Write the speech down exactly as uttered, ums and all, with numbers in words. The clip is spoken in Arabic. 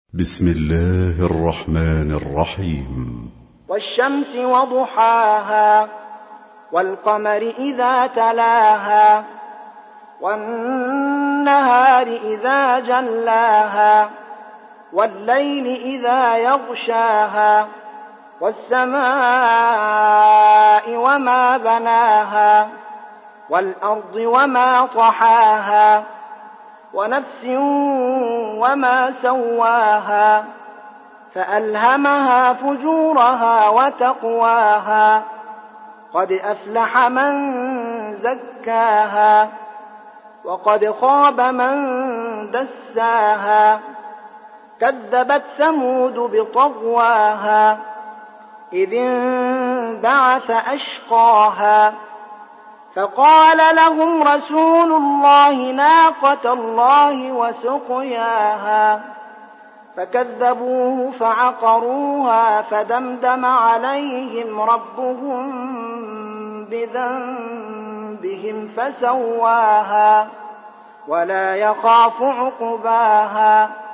بسم الله الرحمن الرحيم. والشمس وضحاها والقمر إذا تلاها والنهار إذا جلاها والليل إذا يغشاها والسماء وما بناها والأرض وما طحاها ونفس وما سواها فألهمها فجورها وتقواها قد أفلح من زكاها وقد خاب من دساها كذبت ثمود بطغواها إذ انبعث أشقاها فقال لهم رسول الله ناقة الله وسقياها فكذبوه فعقروها فدمدم عليهم ربهم بذنبهم فسواها ولا يخاف عقباها